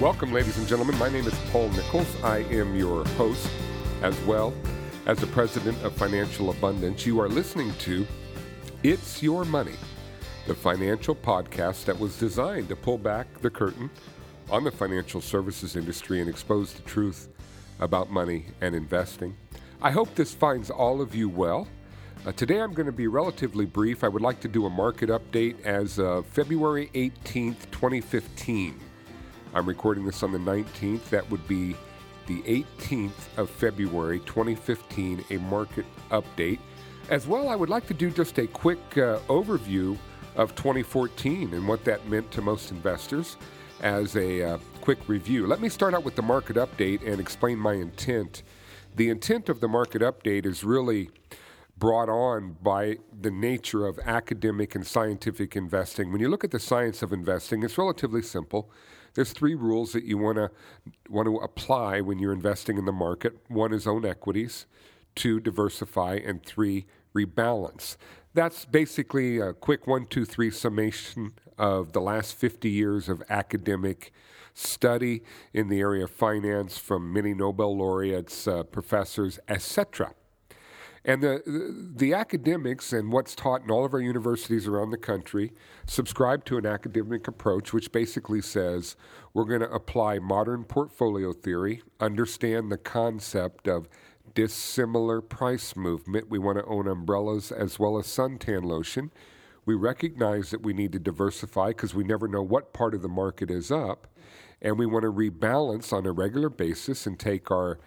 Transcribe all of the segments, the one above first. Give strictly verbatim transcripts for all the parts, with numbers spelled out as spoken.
Welcome, ladies and gentlemen. My name is Paul Nichols. I am your host, as well as the president of Financial Abundance. You are listening to It's Your Money, the financial podcast that was designed to pull back the curtain on the financial services industry and expose the truth about money and investing. I hope this finds all of you well. Uh, today I'm going to be relatively brief. I would like to do a market update as of February eighteenth, twenty fifteen. I'm recording this on the nineteenth. That would be the eighteenth of February, twenty fifteen, a market update. As well, I would like to do just a quick uh, overview of twenty fourteen and what that meant to most investors as a uh, quick review. Let me start out with the market update and explain my intent. The intent of the market update is really brought on by the nature of academic and scientific investing. When you look at the science of investing, it's relatively simple. There's three rules that you want to want to apply when you're investing in the market. One is own equities, two, diversify, and three, rebalance. That's basically a quick one, two, three summation of the last fifty years of academic study in the area of finance from many Nobel laureates, uh, professors, et cetera. And the, the academics and what's taught in all of our universities around the country subscribe to an academic approach which basically says we're going to apply modern portfolio theory, understand the concept of dissimilar price movement. We want to own umbrellas as well as suntan lotion. We recognize that we need to diversify because we never know what part of the market is up. And we want to rebalance on a regular basis and take our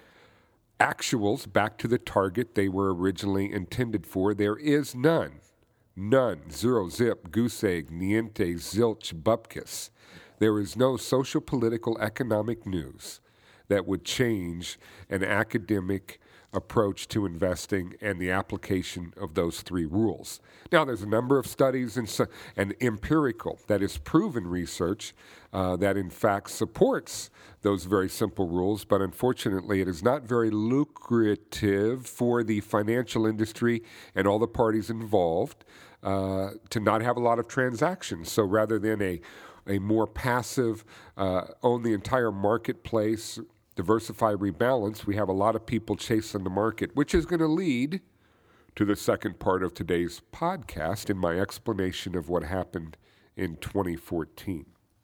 actuals back to the target they were originally intended for. There is none, none, zero, zip, goose egg, niente, zilch, bupkis. There is no social, political, economic news that would change an academic approach to investing and the application of those three rules. Now, there's a number of studies and, and empirical, that is proven research, uh, that in fact supports those very simple rules, but unfortunately it is not very lucrative for the financial industry and all the parties involved uh, to not have a lot of transactions. So rather than a, a more passive, uh, own the entire marketplace, diversify, rebalance, we have a lot of people chasing the market, which is going to lead to the second part of today's podcast in my explanation of what happened in twenty fourteen.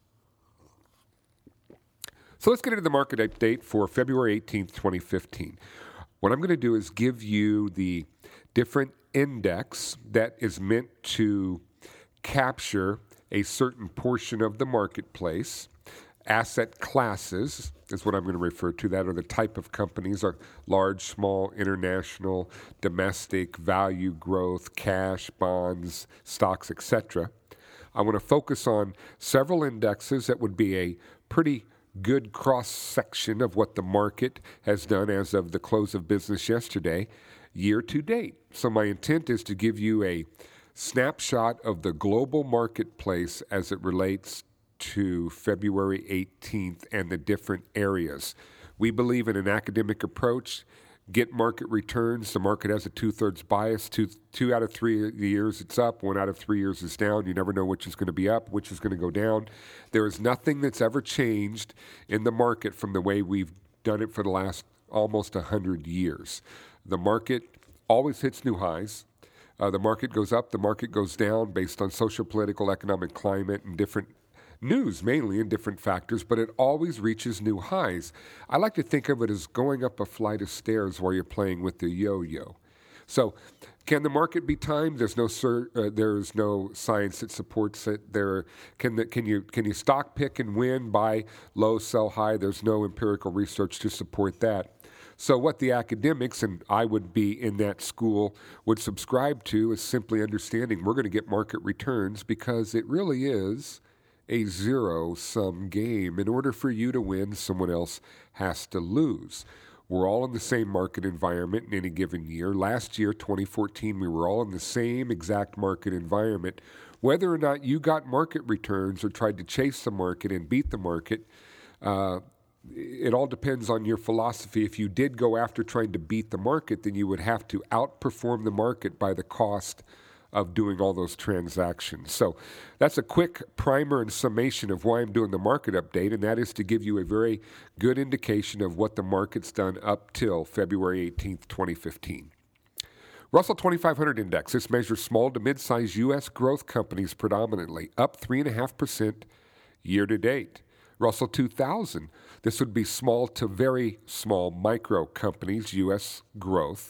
So let's get into the market update for February eighteenth, twenty fifteen. What I'm going to do is give you the different index that is meant to capture a certain portion of the marketplace. Asset classes is what I'm going to refer to. That are the type of companies, are large, small, international, domestic, value growth, cash, bonds, stocks, et cetera. I want to focus on several indexes that would be a pretty good cross-section of what the market has done as of the close of business yesterday, year to date. So my intent is to give you a snapshot of the global marketplace as it relates to February eighteenth and the different areas. We believe in an academic approach. Get market returns. The market has a two-thirds bias. Two, two out of three years it's up. One out of three years is down. You never know which is going to be up, which is going to go down. There is nothing that's ever changed in the market from the way we've done it for the last almost one hundred years. The market always hits new highs. Uh, the market goes up. The market goes down based on social, political, economic climate and different news, mainly in different factors, but it always reaches new highs. I like to think of it as going up a flight of stairs while you're playing with the yo-yo. So, can the market be timed? There's no sur- uh, there's no science that supports it. There can the, can you can you stock pick and win, buy low, sell high? There's no empirical research to support that. So what the academics, and I would be in that school, would subscribe to is simply understanding we're going to get market returns because it really is a zero-sum game. In order for you to win, someone else has to lose. We're all in the same market environment in any given year. Last year, twenty fourteen, we were all in the same exact market environment. Whether or not you got market returns or tried to chase the market and beat the market, uh, it all depends on your philosophy. If you did go after trying to beat the market, then you would have to outperform the market by the cost of doing all those transactions. So that's a quick primer and summation of why I'm doing the market update, and that is to give you a very good indication of what the market's done up till February eighteenth, twenty fifteen. Russell twenty-five hundred Index. This measures small to mid-sized U S growth companies predominantly, up three point five percent year to date. Russell two thousand. This would be small to very small micro companies, U S growth.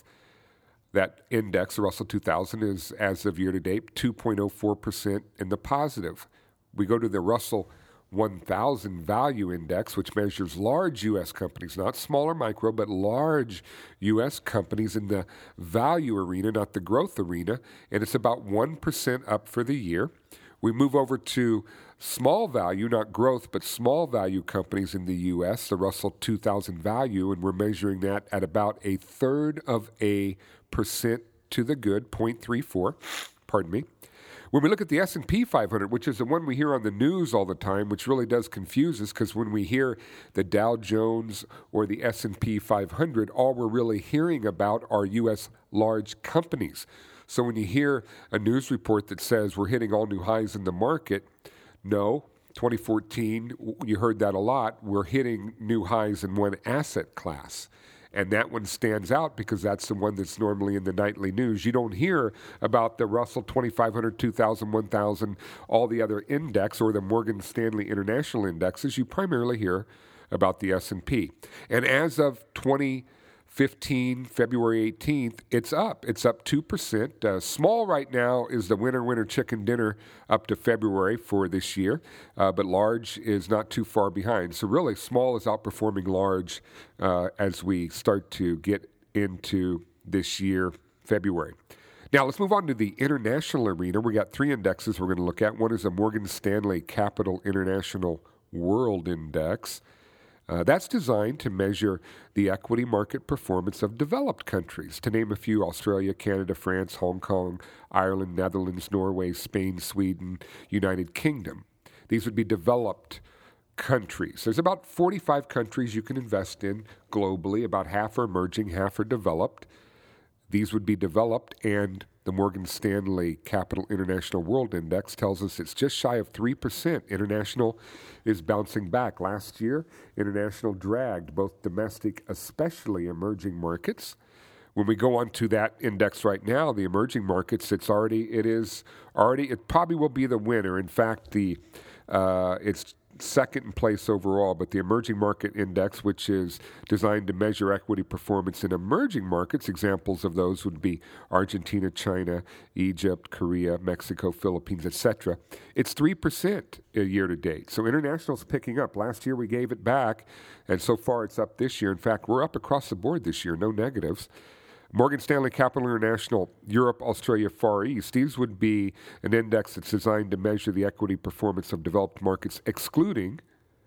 That index, the Russell two thousand, is, as of year to date, two point zero four percent in the positive. We go to the Russell one thousand Value Index, which measures large U S companies, not smaller micro, but large U S companies in the value arena, not the growth arena, and it's about one percent up for the year. We move over to small value, not growth, but small value companies in the U S, the Russell two thousand Value, and we're measuring that at about a third of a percent to the good, zero point three four, pardon me. When we look at the S and P five hundred, which is the one we hear on the news all the time, which really does confuse us, because when we hear the Dow Jones or the S and P five hundred, all we're really hearing about are U S large companies. So when you hear a news report that says we're hitting all new highs in the market, no, twenty fourteen, you heard that a lot, we're hitting new highs in one asset class. And that one stands out because that's the one that's normally in the nightly news. You don't hear about the Russell twenty-five hundred, two thousand, one thousand, all the other index or the Morgan Stanley International Indexes. You primarily hear about the S and P. And as of twenty fifteen, February eighteenth, it's up. It's up two percent. Uh, small right now is the winter, winter chicken dinner up to February for this year, uh, but large is not too far behind. So really, small is outperforming large uh, as we start to get into this year, February. Now, let's move on to the international arena. We got three indexes we're going to look at. One is a Morgan Stanley Capital International World Index. Uh, that's designed to measure the equity market performance of developed countries. To name a few, Australia, Canada, France, Hong Kong, Ireland, Netherlands, Norway, Spain, Sweden, United Kingdom. These would be developed countries. There's about forty-five countries you can invest in globally. About half are emerging, half are developed. These would be developed, and the Morgan Stanley Capital International World Index tells us it's just shy of three percent. International is bouncing back. Last year, international dragged both domestic, especially emerging markets. When we go on to that index right now, the emerging markets, it's already, it is already, it probably will be the winner. In fact, the uh, it's second in place overall, but the emerging market index, which is designed to measure equity performance in emerging markets, examples of those would be Argentina, China, Egypt, Korea, Mexico, Philippines, et cetera. It's three percent year to date. So international is picking up. Last year we gave it back, and so far it's up this year. In fact, we're up across the board this year, no negatives. Morgan Stanley Capital International, Europe, Australia, Far East. These would be an index that's designed to measure the equity performance of developed markets, excluding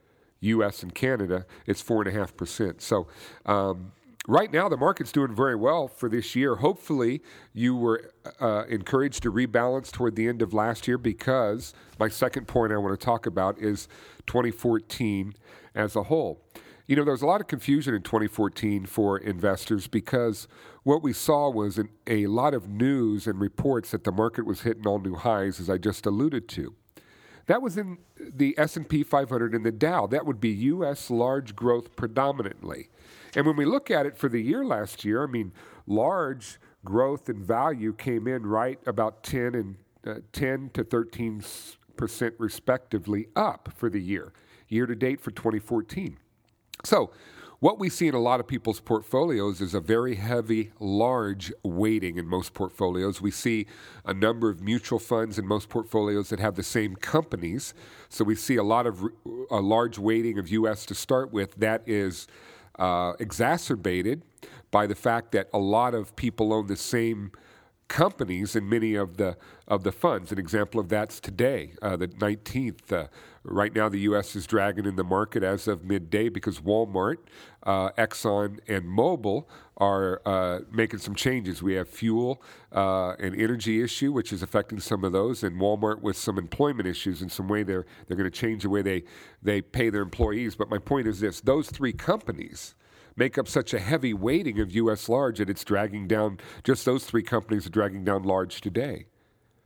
U S and Canada. It's four point five percent. So um, right now, the market's doing very well for this year. Hopefully, you were uh, encouraged to rebalance toward the end of last year, because my second point I want to talk about is twenty fourteen as a whole. You know, there was a lot of confusion in twenty fourteen for investors, because what we saw was an, a lot of news and reports that the market was hitting all new highs, as I just alluded to. That was in the S and P five hundred and the Dow. That would be U S large growth predominantly. And when we look at it for the year last year, I mean, large growth and value came in right about ten and uh, ten to thirteen percent respectively up for the year, year to date for twenty fourteen. So what we see in a lot of people's portfolios is a very heavy, large weighting in most portfolios. We see a number of mutual funds in most portfolios that have the same companies. So we see a lot of a large weighting of U S to start with. That is uh, exacerbated by the fact that a lot of people own the same companies in many of the of the funds. An example of that's today, uh, the nineteenth. Uh, right now, the U S is dragging in the market as of midday because Walmart, uh, Exxon, and Mobil are uh, making some changes. We have fuel uh, and energy issue, which is affecting some of those, and Walmart with some employment issues in some way. They're they're going to change the way they they pay their employees. But my point is this: those three companies make up such a heavy weighting of U S large that it's dragging down, just those three companies are dragging down large today.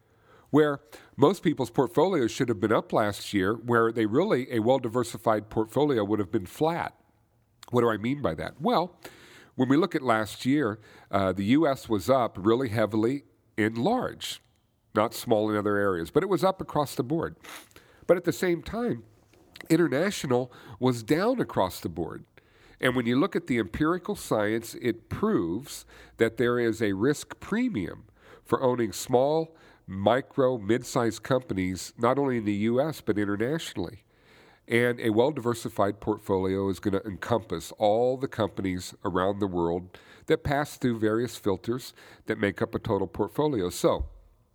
where most people's portfolios should have been up last year, where they really, a well-diversified portfolio would have been flat. What do I mean by that? Well, when we look at last year, uh, the U S was up really heavily in large, not small in other areas, but it was up across the board. But at the same time, international was down across the board. And when you look at the empirical science, it proves that there is a risk premium for owning small, micro, mid-sized companies, not only in the U S, but internationally. And a well-diversified portfolio is going to encompass all the companies around the world that pass through various filters that make up a total portfolio. So,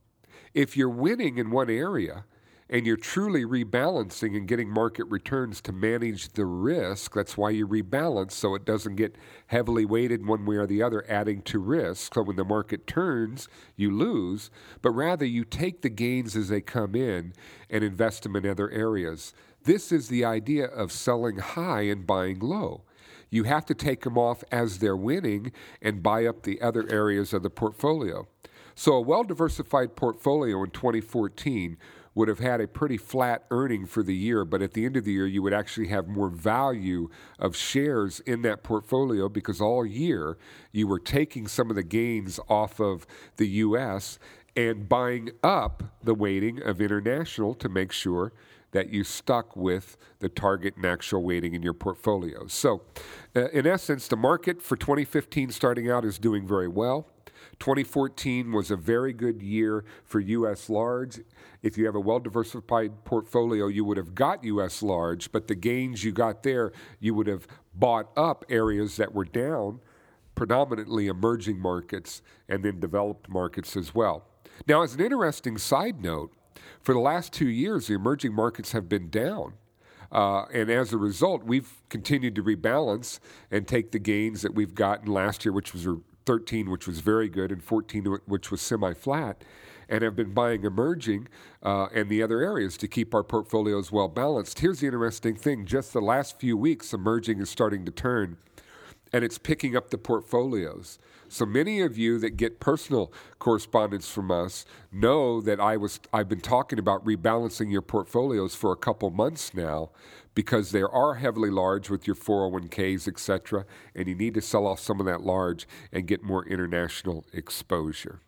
if you're winning in one area and you're truly rebalancing and getting market returns to manage the risk, that's why you rebalance so it doesn't get heavily weighted one way or the other, adding to risk. So when the market turns, you lose, but rather you take the gains as they come in and invest them in other areas. This is the idea of selling high and buying low. You have to take them off as they're winning and buy up the other areas of the portfolio. So a well-diversified portfolio in twenty fourteen would have had a pretty flat earning for the year, but at the end of the year, you would actually have more value of shares in that portfolio because all year you were taking some of the gains off of the U S and buying up the weighting of international to make sure that you stuck with the target and actual weighting in your portfolio. So, uh, in essence, the market for twenty fifteen starting out is doing very well. twenty fourteen was a very good year for U S large. If you have a well-diversified portfolio, you would have got U S large, but the gains you got there, you would have bought up areas that were down, predominantly emerging markets and then developed markets as well. Now, as an interesting side note, for the last two years, the emerging markets have been down. Uh, and as a result, we've continued to rebalance and take the gains that we've gotten last year, which was thirteen, which was very good, and fourteen, which was semi-flat, and have been buying emerging uh, and the other areas to keep our portfolios well balanced. Here's the interesting thing. Just the last few weeks, emerging is starting to turn, and it's picking up the portfolios. So many of you that get personal correspondence from us know that I was, I've been talking about rebalancing your portfolios for a couple months now because they are heavily large with your four oh one k's, et cetera, and you need to sell off some of that large and get more international exposure.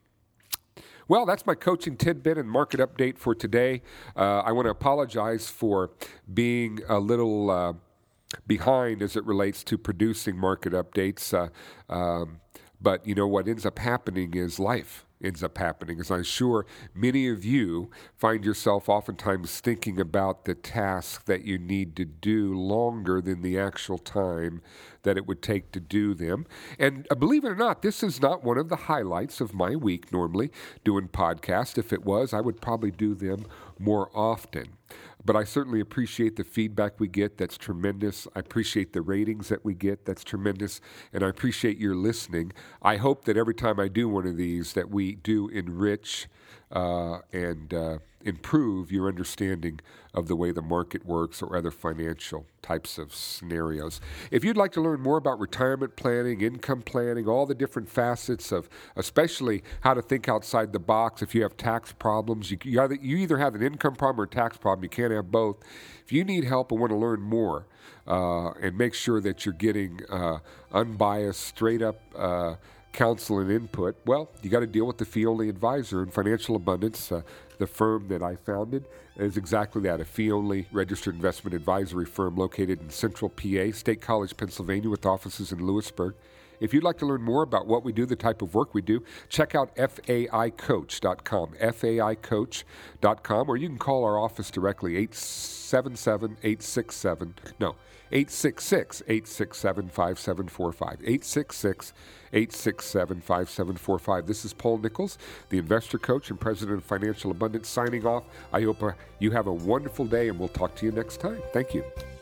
Well, that's my coaching tidbit and market update for today. Uh, I want to apologize for being a little uh, behind as it relates to producing market updates. Uh, um, But, you know, what ends up happening is life ends up happening. As I'm sure many of you find yourself oftentimes thinking about the task that you need to do longer than the actual time that it would take to do them. And uh, believe it or not, this is not one of the highlights of my week normally, doing podcasts. If it was, I would probably do them more often. But I certainly appreciate the feedback we get. That's tremendous. I appreciate the ratings that we get. That's tremendous. And I appreciate your listening. I hope that every time I do one of these that we do enrich uh, and uh, improve your understanding of the way the market works or other financial types of scenarios. If you'd like to learn more about retirement planning, income planning, all the different facets of especially how to think outside the box, if you have tax problems, you, you, either, you either have an income problem or a tax problem. You can't have both. If you need help and want to learn more uh, and make sure that you're getting uh, unbiased, straight up uh, counsel and input, well, you got to deal with the fee-only advisor. And Financial Abundance, uh, the firm that I founded, is exactly that, a fee-only registered investment advisory firm located in Central P A, State College, Pennsylvania, with offices in Lewisburg. If you'd like to learn more about what we do, the type of work we do, check out F A I coach dot com, F A I coach dot com, or you can call our office directly, eight seven seven, eight six seven, no, eight six six, eight six seven, five seven four five, eight six six, eight six seven, five seven four five. This is Paul Nichols, the investor coach and president of Financial Abundance, signing off. I hope uh, you have a wonderful day, and we'll talk to you next time. Thank you.